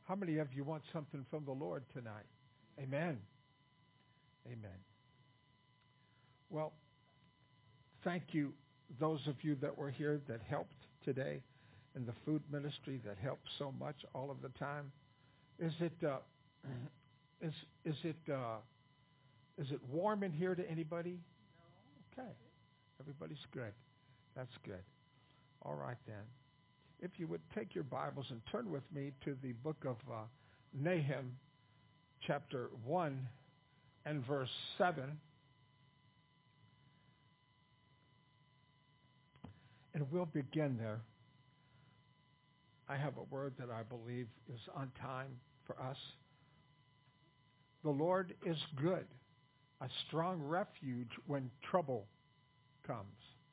How many of you want something from the Lord tonight? Amen. Amen. Well, thank you, those of you that were here that helped today in the food ministry that helped so much all of the time. Is it is is it is it warm in here to anybody? Okay, everybody's good. That's good. All right then. If you would take your Bibles and turn with me to the book of Nahum, chapter 1 and verse 7. And we'll begin there. I have a word that I believe is on time for us. The Lord is good, a strong refuge when trouble comes.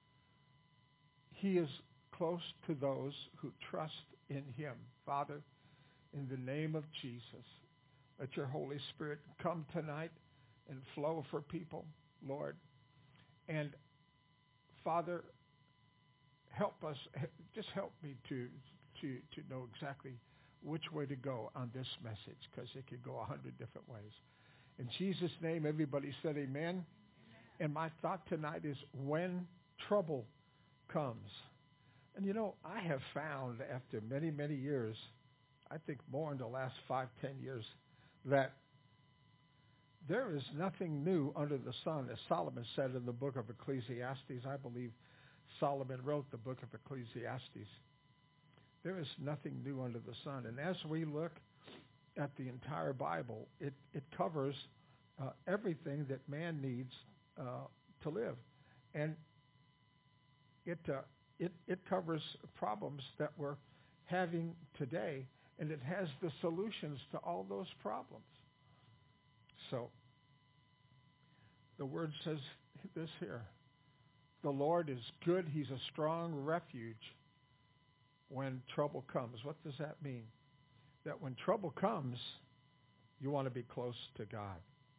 He is close to those who trust in him. Father, in the name of Jesus, let your Holy Spirit come tonight and flow for people, Lord. And Father, help us, just help me to know exactly which way to go on this message, because it could go 100 different ways. In Jesus' name, everybody said amen. Amen. And my thought tonight is when trouble comes. And you know, I have found after many, many years, I think more in the last 5-10 years, that there is nothing new under the sun, as Solomon said in the book of Ecclesiastes. I believe Solomon wrote the book of Ecclesiastes. There is nothing new under the sun. And as we look at the entire Bible, it covers everything that man needs to live. And it covers problems that we're having today, and it has the solutions to all those problems. So the word says this here. The Lord is good. He's a strong refuge when trouble comes. What does that mean? That when trouble comes, you want to be close to God.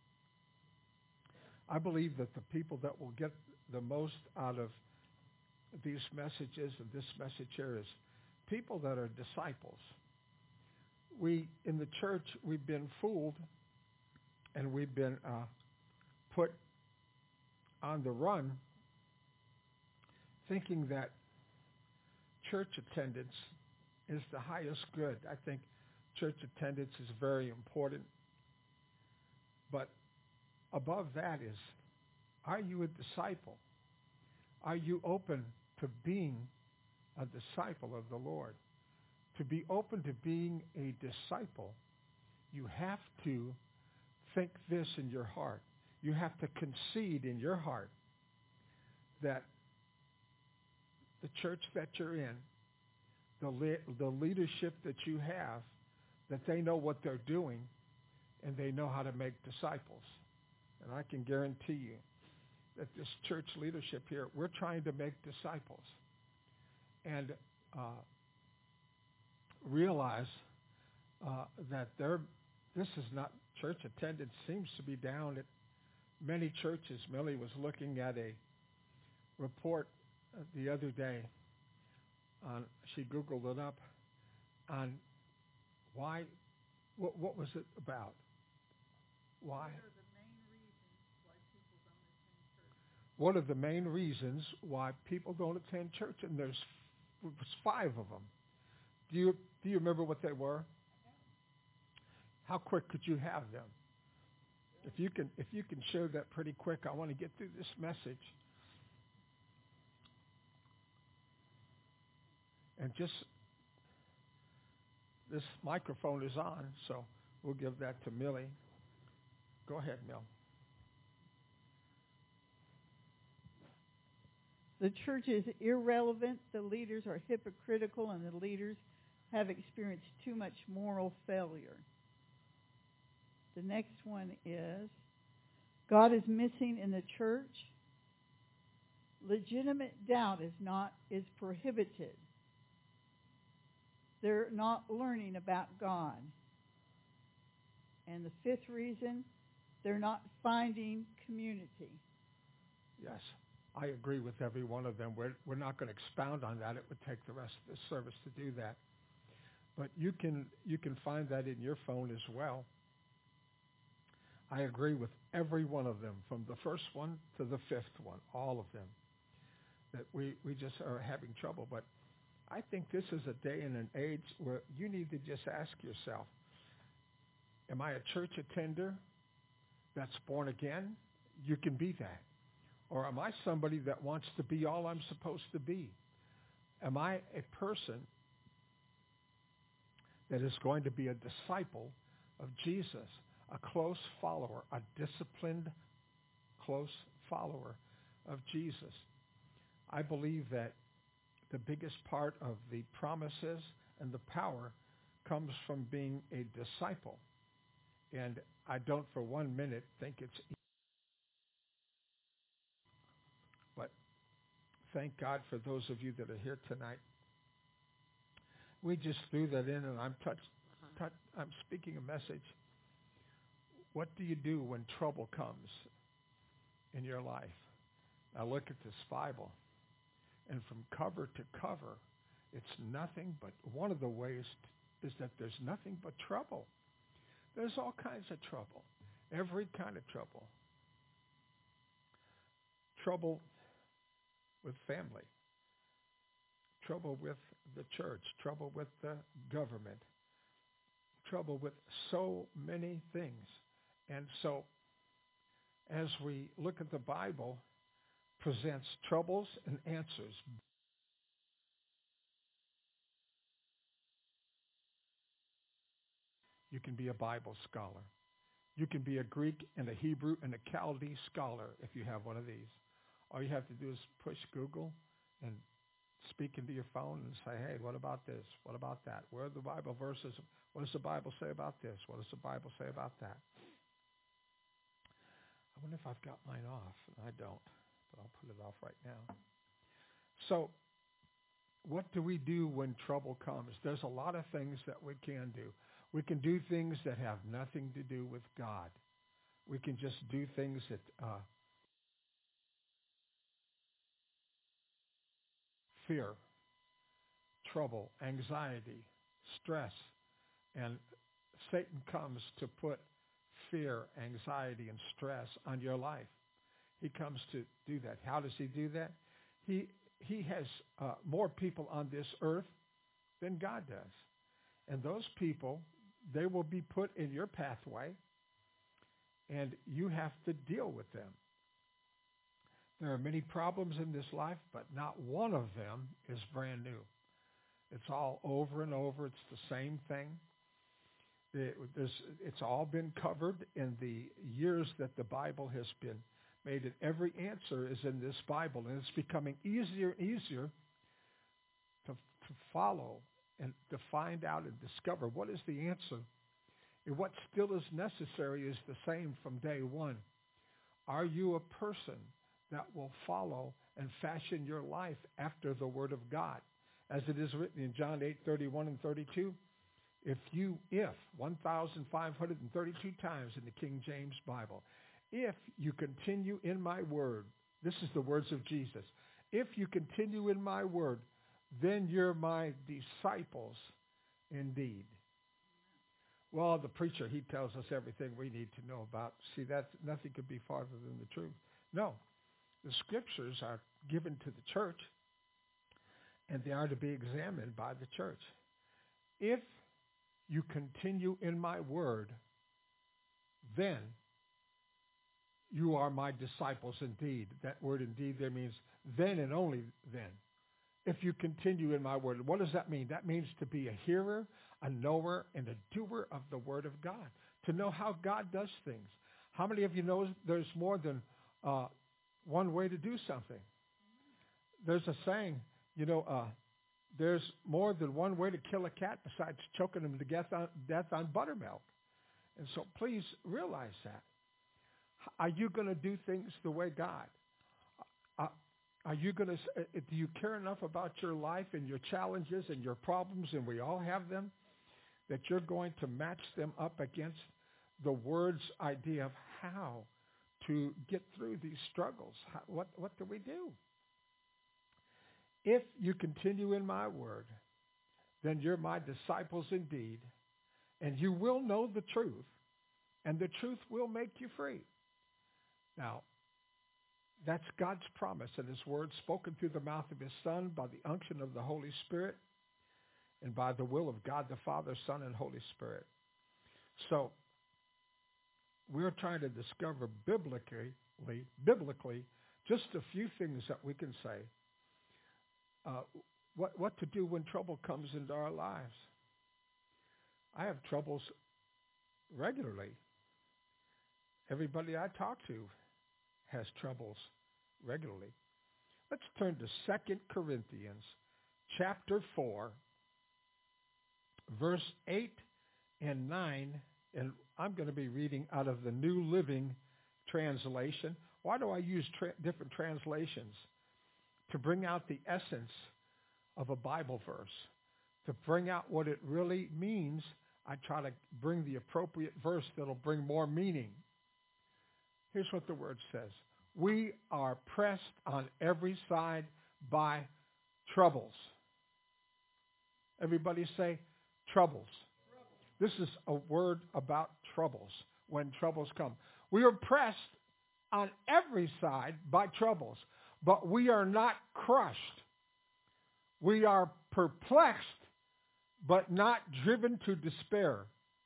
I believe that the people that will get the most out of these messages and this message here is people that are disciples. We, in the church, we've been fooled and we've been put on the run thinking that church attendance is the highest good. I think church attendance is very important. But above that is, are you a disciple? Are you open to being a disciple of the Lord? To be open to being a disciple, you have to think this in your heart. You have to concede in your heart that the church that you're in, the leadership that you have, that they know what they're doing and they know how to make disciples. And I can guarantee you that this church leadership here, we're trying to make disciples. And realize that this is not, church attendance seems to be down at many churches. Millie was looking at a report the other day. She Googled it up on why, what was it about? Why? What are the main reasons why people don't attend church? And there's 5 of them. Do you remember what they were? How quick could you have them? If you can share that pretty quick, I want to get through this message. And just, this microphone is on, so we'll give that to Millie. Go ahead, Mill. The church is irrelevant, the leaders are hypocritical, and the leaders have experienced too much moral failure. The next one is, God is missing in the church. Legitimate doubt is prohibited. They're not learning about God. And the 5th reason, they're not finding community. Yes, I agree with every one of them. We're not going to expound on that. It would take the rest of the service to do that. But you can find that in your phone as well. I agree with every one of them, from the first one to the fifth one, all of them, that we just are having trouble. But I think this is a day and an age where you need to just ask yourself, am I a church attender that's born again? You can be that. Or am I somebody that wants to be all I'm supposed to be? Am I a person that is going to be a disciple of Jesus, a close follower, a disciplined, close follower of Jesus? I believe that the biggest part of the promises and the power comes from being a disciple. And I don't for 1 minute think it's easy. But thank God for those of you that are here tonight. We just threw that in, and I'm speaking a message. What do you do when trouble comes in your life? Now look at this Bible. And from cover to cover, it's nothing but, one of the ways is that there's nothing but trouble. There's all kinds of trouble, every kind of trouble. Trouble with family, trouble with the church, trouble with the government, trouble with so many things. And so as we look at the Bible, presents troubles and answers. You can be a Bible scholar. You can be a Greek and a Hebrew and a Chaldee scholar if you have one of these. All you have to do is push Google and speak into your phone and say, hey, what about this? What about that? Where are the Bible verses? What does the Bible say about this? What does the Bible say about that? I wonder if I've got mine off. I don't, but I'll put it off right now. So what do we do when trouble comes? There's a lot of things that we can do. We can do things that have nothing to do with God. We can just do things that fear, trouble, anxiety, stress, and Satan comes to put fear, anxiety, and stress on your life. He comes to do that. How does he do that? He has more people on this earth than God does. And those people, they will be put in your pathway, and you have to deal with them. There are many problems in this life, but not one of them is brand new. It's all over and over. It's the same thing. It's all been covered in the years that the Bible has been made. And every answer is in this Bible, and it's becoming easier and easier to follow and to find out and discover what is the answer. And what still is necessary is the same from day one. Are you a person that will follow and fashion your life after the Word of God? As it is written in John 8:31 and 32, if 1,532 times in the King James Bible, if you continue in my word, this is the words of Jesus, if you continue in my word, then you're my disciples indeed. Well, the preacher, he tells us everything we need to know about. See, that's nothing could be farther than the truth. No, the scriptures are given to the church, and they are to be examined by the church. If you continue in my word, then you are my disciples indeed. That word indeed there means then and only then. If you continue in my word. What does that mean? That means to be a hearer, a knower, and a doer of the word of God. To know how God does things. How many of you know there's more than one way to do something? There's a saying, there's more than one way to kill a cat besides choking him to death on buttermilk. And so please realize that. Are you going to do things the way God? Are you going to? Do you care enough about your life and your challenges and your problems, and we all have them, that you're going to match them up against the Word's idea of how to get through these struggles? What do we do? If you continue in my word, then you're my disciples indeed, and you will know the truth, and the truth will make you free. Now, that's God's promise and his word spoken through the mouth of his Son by the unction of the Holy Spirit and by the will of God the Father, Son, and Holy Spirit. So we're trying to discover biblically, just a few things that we can say. What to do when trouble comes into our lives. I have troubles regularly. Everybody I talk to has troubles regularly. Let's turn to 2 Corinthians chapter 4, verse 8 and 9, and I'm going to be reading out of the New Living Translation. Why do I use different translations? To bring out the essence of a Bible verse. To bring out what it really means, I try to bring the appropriate verse that'll bring more meaning. Here's what the word says. We are pressed on every side by troubles. Everybody say troubles. This is a word about troubles, when troubles come. We are pressed on every side by troubles, but we are not crushed. We are perplexed, but not driven to despair.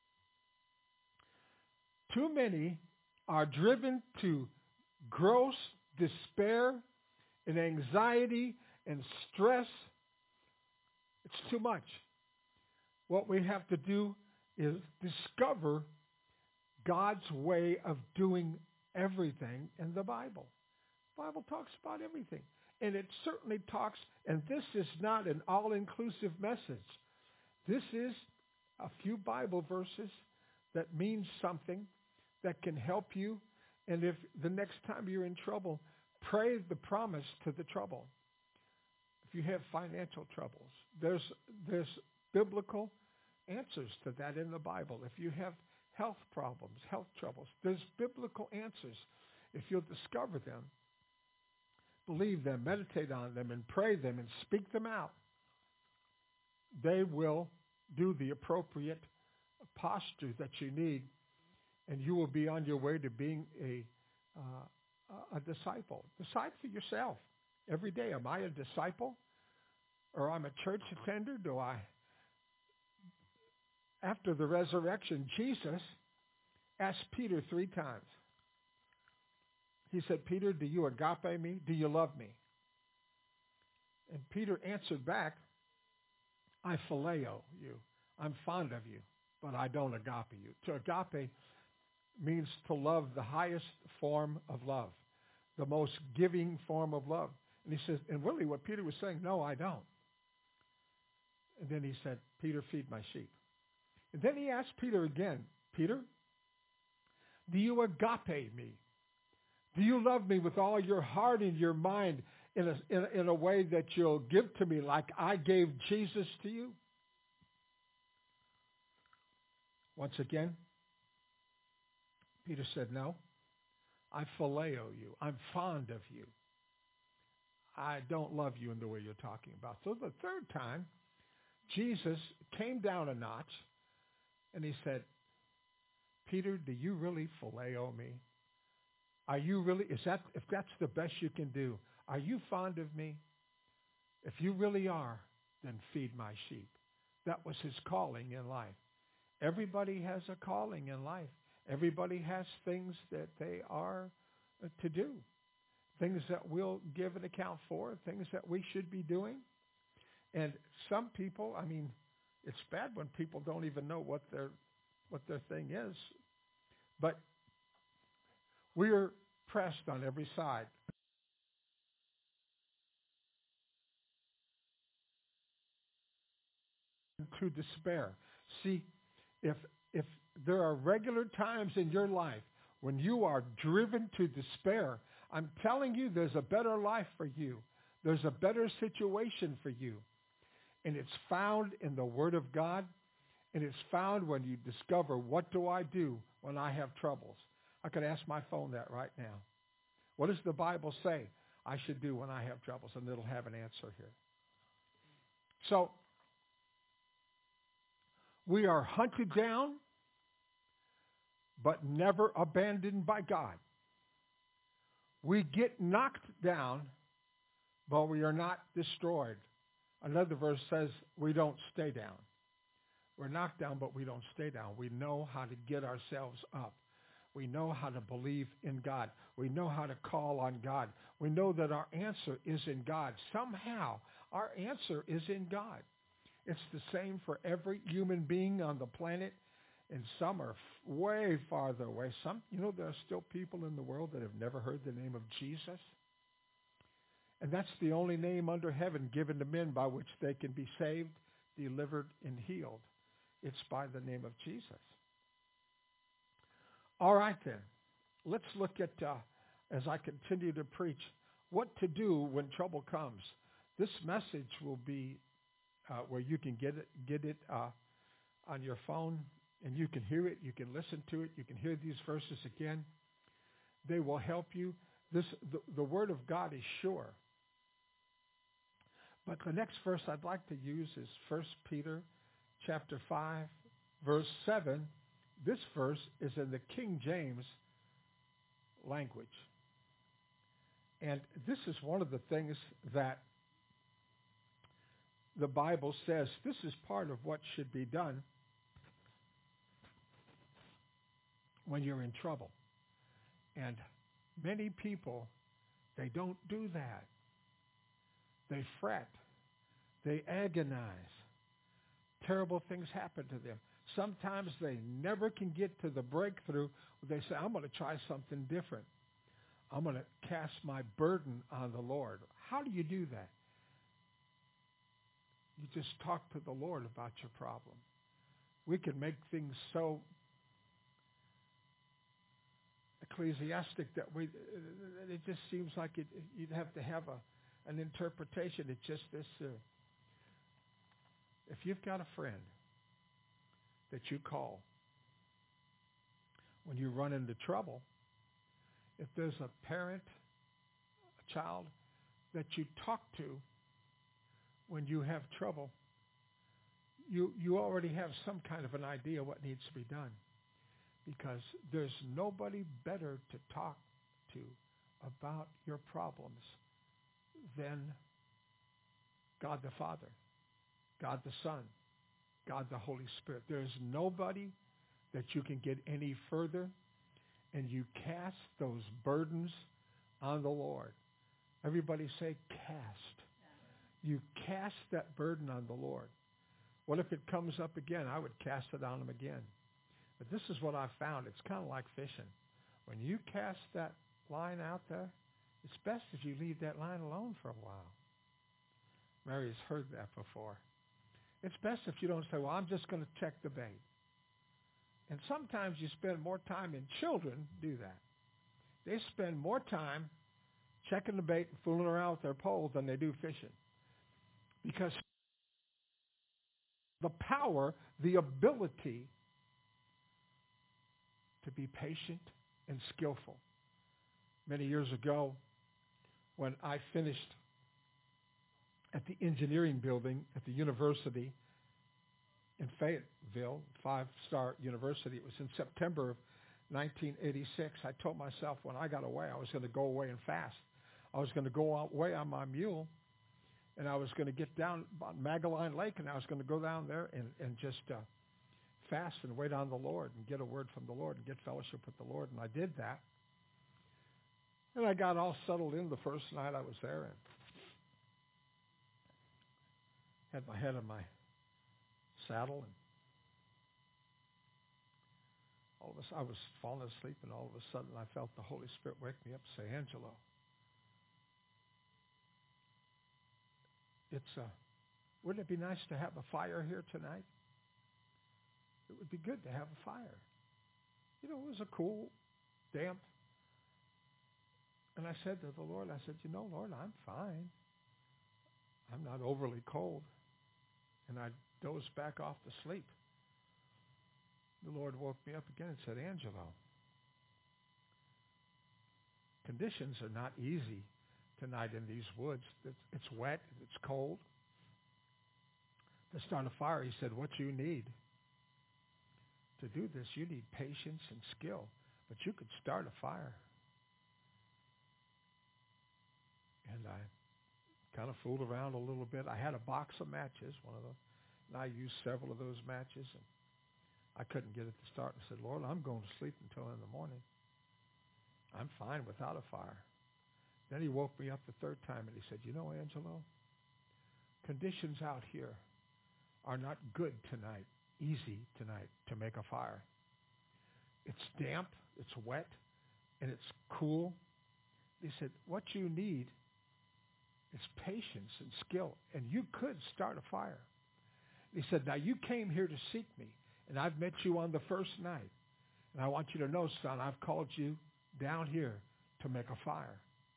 Too many are driven to gross despair and anxiety and stress. It's too much. What we have to do is discover God's way of doing everything in the Bible. The Bible talks about everything. And it certainly talks, and this is not an all-inclusive message. This is a few Bible verses that mean something that can help you. And if the next time you're in trouble, pray the promise to the trouble. If you have financial troubles, there's biblical answers to that in the Bible. If you have health problems, health troubles, there's biblical answers. If you'll discover them, believe them, meditate on them, and pray them, and speak them out, they will do the appropriate posture that you need, and you will be on your way to being a disciple. Decide for yourself every day. Am I a disciple? Or I'm a church attender? After the resurrection, Jesus asked Peter 3 times. He said, Peter, do you agape me? Do you love me? And Peter answered back, I phileo you. I'm fond of you, but I don't agape you. To agape means to love the highest form of love, the most giving form of love. And he says, and really what Peter was saying, no, I don't. And then he said, Peter, feed my sheep. And then he asked Peter again, Peter, do you agape me? Do you love me with all your heart and your mind in a way that you'll give to me like I gave Jesus to you? Once again, Peter said, no, I phileo you. I'm fond of you. I don't love you in the way you're talking about. So the third time, Jesus came down a notch and he said, Peter, do you really phileo me? Are you really, if that's the best you can do, are you fond of me? If you really are, then feed my sheep. That was his calling in life. Everybody has a calling in life. Everybody has things that they are to do, things that we'll give an account for, things that we should be doing. And some people, I mean, it's bad when people don't even know what their thing is. But we are pressed on every side. To despair. See, if there are regular times in your life when you are driven to despair, I'm telling you there's a better life for you. There's a better situation for you. And it's found in the Word of God, and it's found when you discover, what do I do when I have troubles? I could ask my phone that right now. What does the Bible say I should do when I have troubles? And it'll have an answer here. So We are hunted down, but never abandoned by God. We get knocked down, but we are not destroyed. Another verse says we don't stay down. We're knocked down, but we don't stay down. We know how to get ourselves up. We know how to believe in God. We know how to call on God. We know that our answer is in God. Somehow, our answer is in God. It's the same for every human being on the planet, and some are way farther away. There are still people in the world that have never heard the name of Jesus. And that's the only name under heaven given to men by which they can be saved, delivered, and healed. It's by the name of Jesus. All right, then. Let's look at, as I continue to preach, what to do when trouble comes. This message will be where you can get it on your phone, and you can hear it, you can listen to it, you can hear these verses again. They will help you. The Word of God is sure. But the next verse I'd like to use is 1 Peter chapter 5, verse 7. This verse is in the King James language. And this is one of the things that the Bible says. This is part of what should be done when you're in trouble. And many people, they don't do that. They fret. They agonize. Terrible things happen to them. Sometimes they never can get to the breakthrough where they say, I'm going to try something different. I'm going to cast my burden on the Lord. How do you do that? You just talk to the Lord about your problem. We can make things so ecclesiastic that it just seems like you'd have to have an interpretation. It's just this. If you've got a friend that you call when you run into trouble, if there's a parent, a child that you talk to when you have trouble, you already have some kind of an idea what needs to be done, because there's nobody better to talk to about your problems than God the Father, God the Son, God the Holy Spirit. There's nobody that you can get any further, and you cast those burdens on the Lord. Everybody say cast. You cast that burden on the Lord. What if it comes up again? I would cast it on him again. But this is what I've found. It's kind of like fishing. When you cast that line out there, it's best if you leave that line alone for a while. Mary's heard that before. It's best if you don't say, well, I'm just going to check the bait. And sometimes you spend more time, and children do that. They spend more time checking the bait and fooling around with their pole than they do fishing. Because the power, the ability to be patient and skillful. Many years ago, when I finished at the engineering building at the university in Fayetteville, 5-star university, it was in September of 1986, I told myself when I got away, I was going to go away and fast. I was going to go away on my mule, and I was going to get down on Magaline Lake, and I was going to go down there and just fast and wait on the Lord and get a word from the Lord and get fellowship with the Lord. And I did that. And I got all settled in the first night I was there and had my head on my saddle. And I was falling asleep, and all of a sudden I felt the Holy Spirit wake me up and say, Angelo, wouldn't it be nice to have a fire here tonight? It would be good to have a fire. You know, it was a cool, damp. And I said to the Lord, Lord, I'm fine. I'm not overly cold. And I dozed back off to sleep. The Lord woke me up again and said, Angelo, conditions are not easy tonight in these woods. It's wet. It's cold. To start a fire, he said, what you need To do this, you need patience and skill, but you could start a fire. And I kind of fooled around a little bit. I had a box of matches, one of those, and I used several of those matches, and I couldn't get it to start. I said, Lord, I'm going to sleep until in the morning. I'm fine without a fire. Then he woke me up the third time, and he said, you know, Angelo, conditions out here are not good tonight, easy tonight to make a fire. It's damp, it's wet, and it's cool. He said, what you need is patience and skill, and you could start a fire. He said, now you came here to seek me, and I've met you on the first night. And I want you to know, son, I've called you down here to make a fire.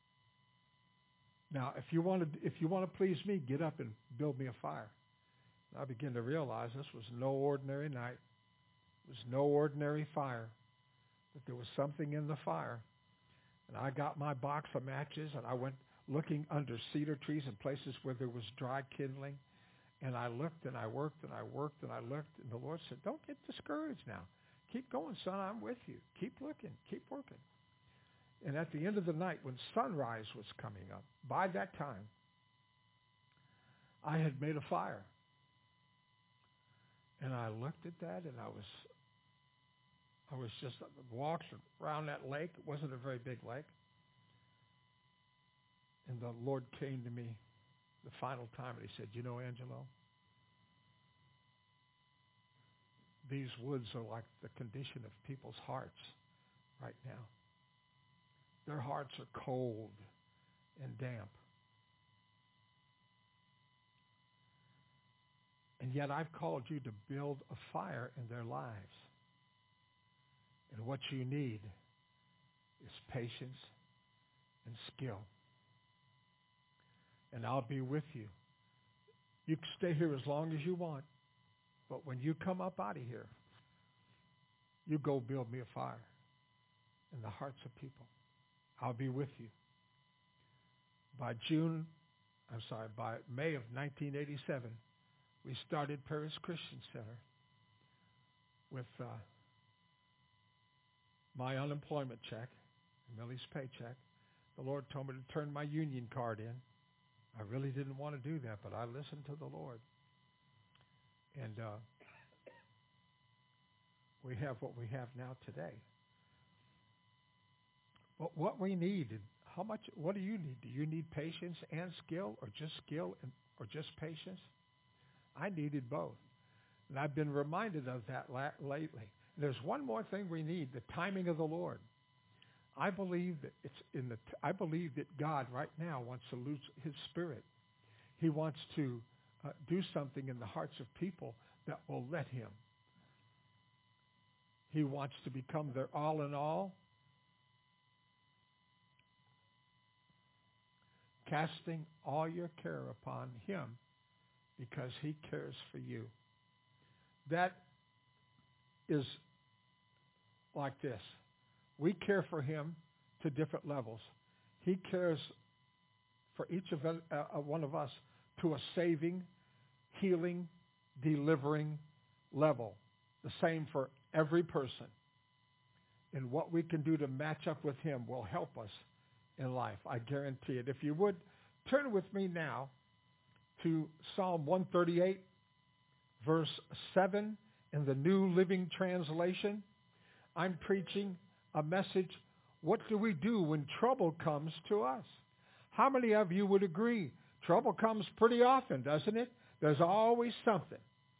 Now, if you want to please me, get up and build me a fire. And I began to realize this was no ordinary night. It was no ordinary fire. But there was something in the fire. And I got my box of matches, and I went looking under cedar trees and places where there was dry kindling. And I looked, and I worked, and I worked, and I looked. And the Lord said, don't get discouraged now. Keep going, son. I'm with you. Keep looking. Keep working. And at the end of the night, when sunrise was coming up, by that time, I had made a fire. And I looked at that, and I was just walked around that lake. It wasn't a very big lake. And the Lord came to me the final time, and he said, you know, Angelo, these woods are like the condition of people's hearts right now. Their hearts are cold and damp. And yet I've called you to build a fire in their lives. And what you need is patience and skill. And I'll be with you. You can stay here as long as you want. But when you come up out of here, you go build me a fire in the hearts of people. I'll be with you. By May of 1987, we started Paris Christian Center with my unemployment check, Millie's paycheck. The Lord told me to turn my union card in. I really didn't want to do that, but I listened to the Lord. And we have what we have now today. But what we need, what do you need? Do you need patience and skill, or just skill or just patience? I needed both. And I've been reminded of that lately. There's one more thing we need, the timing of the Lord. I believe that I believe that God right now wants to lose his spirit. He wants to do something in the hearts of people that will let him. He wants to become their all in all, casting all your care upon him because he cares for you. That is like this. We care for him to different levels. He cares for each of one of us to a saving, healing, delivering level. The same for every person. And what we can do to match up with him will help us in life. I guarantee it. If you would, turn with me now to Psalm 138, verse 7 in the New Living Translation. I'm preaching a message, what do we do when trouble comes to us? How many of you would agree? Trouble comes pretty often, doesn't it? There's always something.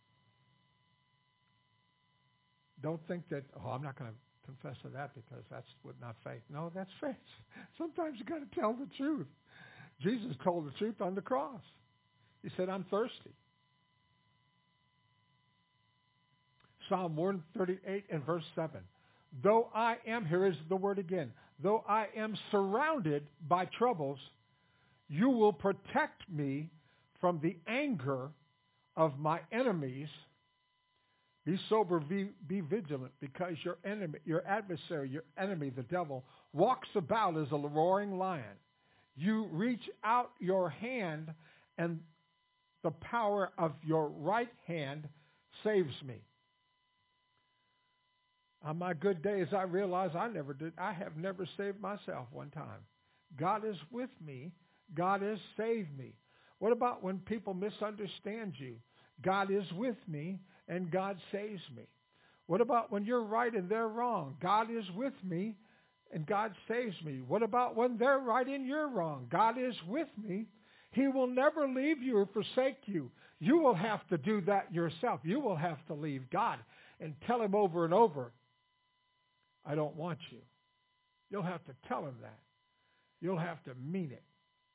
Don't think that, I'm not going to confess to that because that's not faith. No, that's faith. Sometimes you got to tell the truth. Jesus told the truth on the cross. He said, I'm thirsty. Psalm 138 and verse 7. Though I am, here is the word again, though I am surrounded by troubles, you will protect me from the anger of my enemies. Be sober, be vigilant, because your enemy, your adversary, your enemy, the devil, walks about as a roaring lion. You reach out your hand, and the power of your right hand saves me. On my good days, I realize I have never saved myself one time. God is with me. God has saved me. What about when people misunderstand you? God is with me and God saves me. What about when you're right and they're wrong? God is with me and God saves me. What about when they're right and you're wrong? God is with me. He will never leave you or forsake you. You will have to do that yourself. You will have to leave God and tell him over and over, I don't want you. You'll have to tell him that. You'll have to mean it.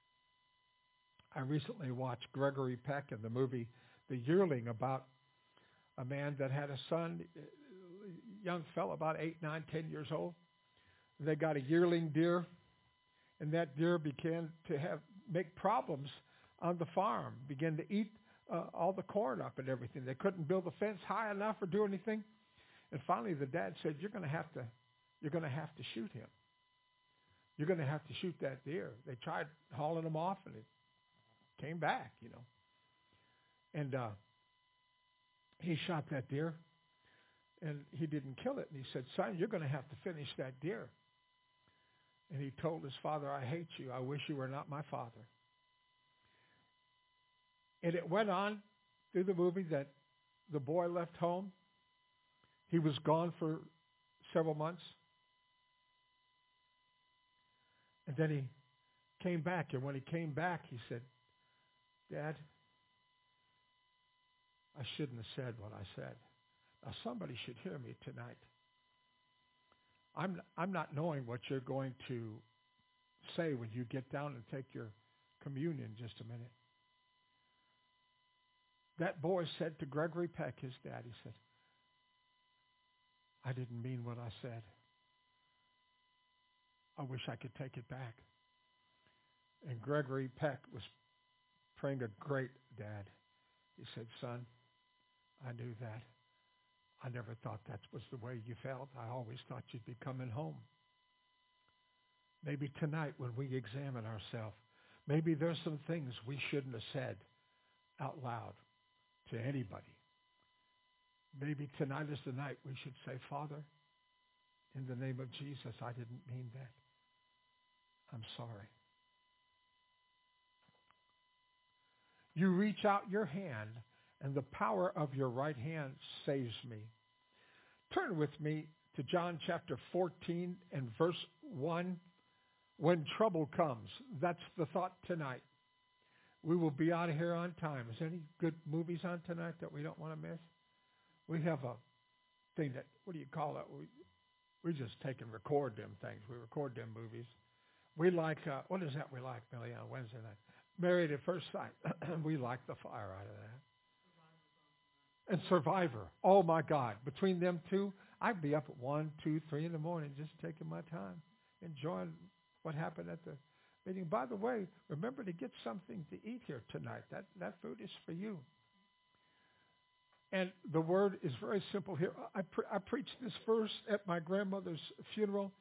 I recently watched Gregory Peck in the movie The Yearling about a man that had a son, a young fellow about 8, 9, 10 years old. They got a yearling deer, and that deer began to make problems on the farm, began to eat all the corn up and everything. They couldn't build a fence high enough or do anything. And finally the dad said, you're going to have to shoot him. You're going to have to shoot that deer. They tried hauling him off, and it came back, And he shot that deer, and he didn't kill it. And he said, son, you're going to have to finish that deer. And he told his father, I hate you. I wish you were not my father. And it went on through the movie that the boy left home. He was gone for several months. And then he came back. And when he came back, he said, Dad, I shouldn't have said what I said. Now somebody should hear me tonight. I'm not knowing what you're going to say when you get down and take your communion in just a minute. That boy said to Gregory Peck, his dad, he said, I didn't mean what I said. I wish I could take it back. And Gregory Peck was praying a great dad. He said, son, I knew that. I never thought that was the way you felt. I always thought you'd be coming home. Maybe tonight when we examine ourselves, maybe there's some things we shouldn't have said out loud to anybody. Maybe tonight is the night we should say, Father, in the name of Jesus, I didn't mean that. I'm sorry. You reach out your hand, and the power of your right hand saves me. Turn with me to John chapter 14 and verse 1. When trouble comes, that's the thought tonight. We will be out of here on time. Is there any good movies on tonight that we don't want to miss? We have a thing that, what do you call it? We just take and record them things. We record them movies. We like, what is that we like, Millie, on Wednesday night? Married at First Sight. We like the fire out of that. And Survivor. Oh, my God. Between them two, I'd be up at 1, 2, 3 in the morning just taking my time, enjoying what happened at the meeting. By the way, remember to get something to eat here tonight. That food is for you. And the word is very simple here. I preached this verse at my grandmother's funeral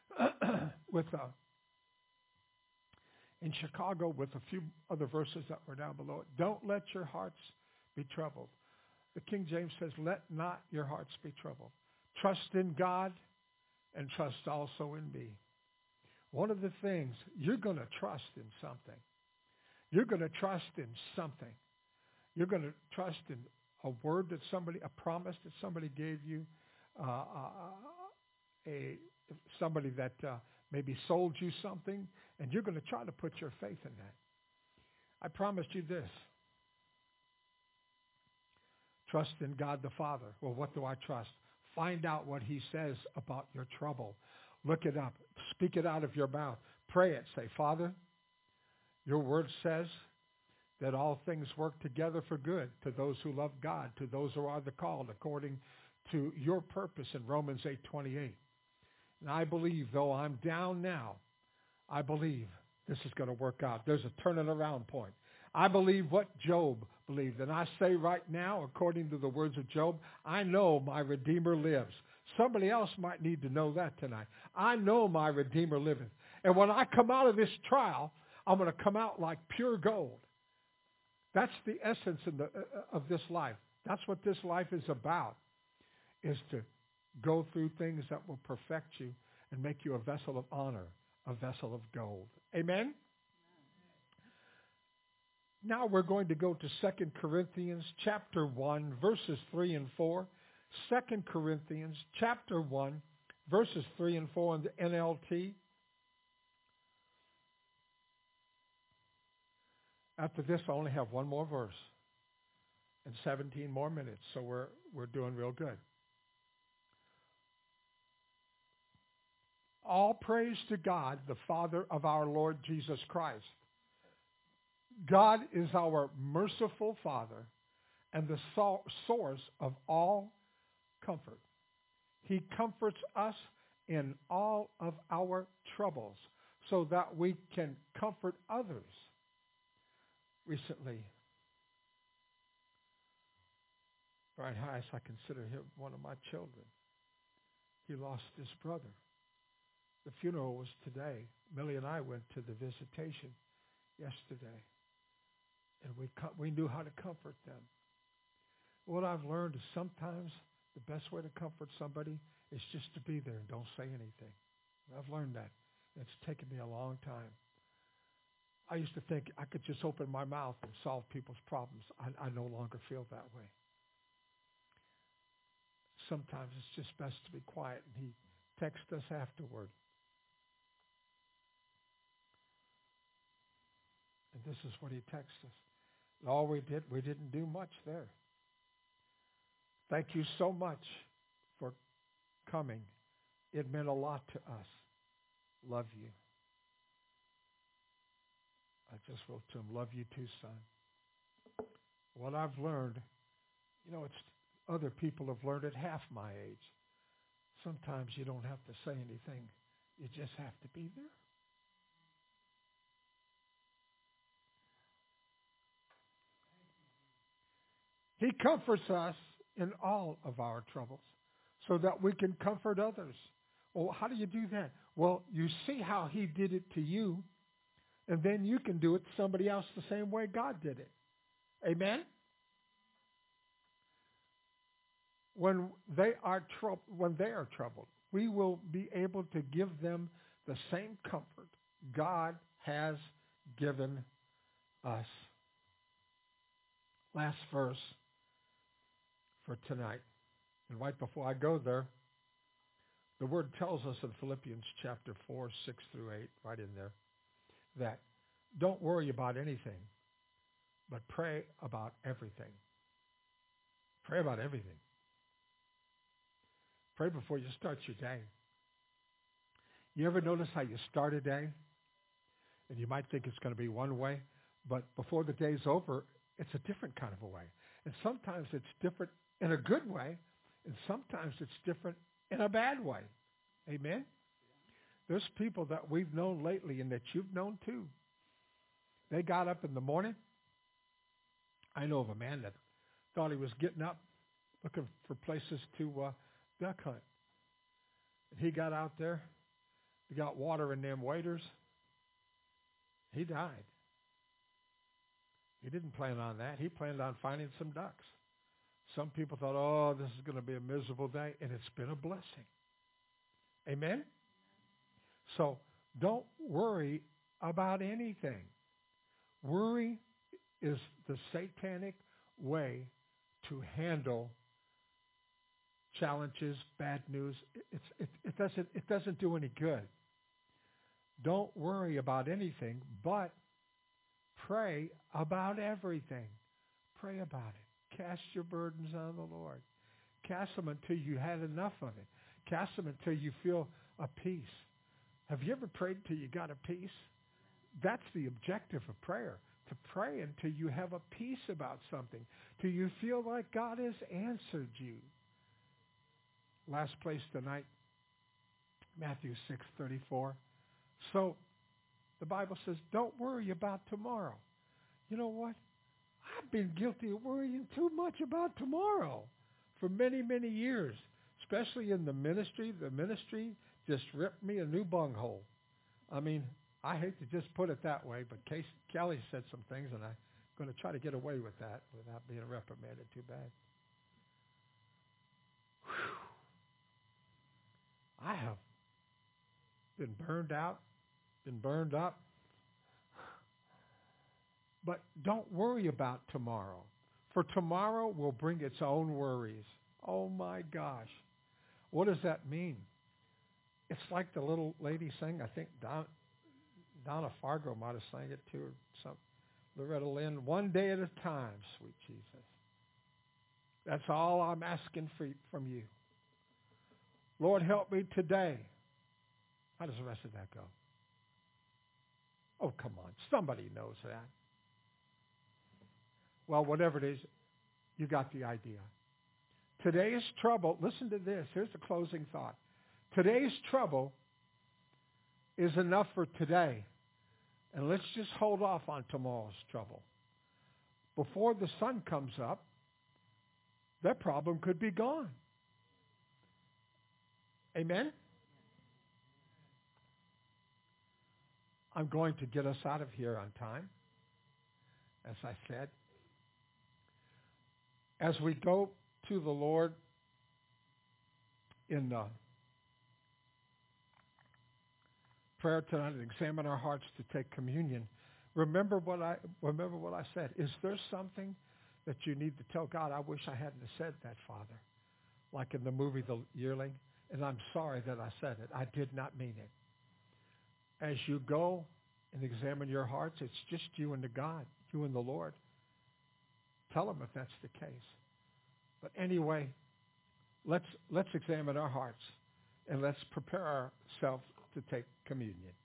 in Chicago with a few other verses that were down below it. Don't let your hearts be troubled. The King James says, let not your hearts be troubled. Trust in God and trust also in me. One of the things, you're going to trust in something. You're going to trust in something. You're going to trust in a word that somebody, a promise that somebody gave you, somebody that maybe sold you something, and you're going to try to put your faith in that. I promised you this. Trust in God the Father. Well, what do I trust? Find out what he says about your trouble. Look it up. Speak it out of your mouth. Pray it. Say, Father, your word says that all things work together for good to those who love God, to those who are the called, according to your purpose in Romans 8:28. And I believe, though I'm down now, I believe this is going to work out. There's a turning around point. I believe what Job believed. And I say right now, according to the words of Job, I know my Redeemer lives. Somebody else might need to know that tonight. I know my Redeemer liveth. And when I come out of this trial, I'm going to come out like pure gold. That's the essence of this life. That's what this life is about, is to go through things that will perfect you and make you a vessel of honor, a vessel of gold. Amen? Now we're going to go to 2 Corinthians chapter 1, verses 3 and 4. 2 Corinthians chapter 1, verses 3 and 4 in the NLT. After this, I only have one more verse and 17 more minutes, so we're doing real good. All praise to God, the Father of our Lord Jesus Christ. God is our merciful Father and the source of all comfort. He comforts us in all of our troubles so that we can comfort others. Recently, Brian Heiss, I consider him one of my children. He lost his brother. The funeral was today. Millie and I went to the visitation yesterday, and we knew how to comfort them. What I've learned is sometimes the best way to comfort somebody is just to be there and don't say anything. I've learned that. It's taken me a long time. I used to think I could just open my mouth and solve people's problems. I no longer feel that way. Sometimes it's just best to be quiet, and he texts us afterward. And this is what he texts us. And all we didn't do much there. Thank you so much for coming. It meant a lot to us. Love you. I just wrote to him, love you too, son. What I've learned, it's other people have learned at half my age. Sometimes you don't have to say anything. You just have to be there. He comforts us in all of our troubles so that we can comfort others. Well, how do you do that? Well, you see how he did it to you, and then you can do it to somebody else the same way God did it. Amen? When they are troubled, we will be able to give them the same comfort God has given us. Last verse for tonight. And right before I go there, the word tells us in Philippians chapter 4, 6 through 8, right in there, that don't worry about anything, but pray about everything. Pray about everything. Pray before you start your day. You ever notice how you start a day? And you might think it's going to be one way, but before the day's over, it's a different kind of a way. And sometimes it's different in a good way, and sometimes it's different in a bad way. Amen? There's people that we've known lately and that you've known too. They got up in the morning. I know of a man that thought he was getting up looking for places to duck hunt. And he got out there. He got water in them waders. He died. He didn't plan on that. He planned on finding some ducks. Some people thought, oh, this is going to be a miserable day, and it's been a blessing. Amen? So don't worry about anything. Worry is the satanic way to handle challenges, bad news. It doesn't do any good. Don't worry about anything, but pray about everything. Pray about it. Cast your burdens on the Lord. Cast them until you had enough of it. Cast them until you feel a peace. Have you ever prayed until you got a peace? That's the objective of prayer, to pray until you have a peace about something, till you feel like God has answered you. Last place tonight, Matthew 6:34. So the Bible says, don't worry about tomorrow. You know what? I've been guilty of worrying too much about tomorrow for many, many years, especially in the ministry. The ministry just ripped me a new bunghole. I mean, I hate to just put it that way, but Kelly said some things, and I'm going to try to get away with that without being reprimanded too bad. Whew. been burned out, been burned up. But don't worry about tomorrow, for tomorrow will bring its own worries. Oh my gosh. What does that mean? It's like the little lady sang, I think Donna Fargo might have sang it too, or some Loretta Lynn, one day at a time, sweet Jesus. That's all I'm asking from you. Lord, help me today. How does the rest of that go? Oh, come on. Somebody knows that. Well, whatever it is, you got the idea. Today's trouble, listen to this. Here's the closing thought. Today's trouble is enough for today. And let's just hold off on tomorrow's trouble. Before the sun comes up, that problem could be gone. Amen? I'm going to get us out of here on time, as I said. As we go to the Lord in prayer tonight and examine our hearts to take communion, remember what I said. Is there something that you need to tell God? I wish I hadn't said that, Father, like in the movie The Yearling, and I'm sorry that I said it. I did not mean it. As you go and examine your hearts, it's just you and the God, you and the Lord. Tell him if that's the case. But anyway, let's examine our hearts and let's prepare ourselves to take communion.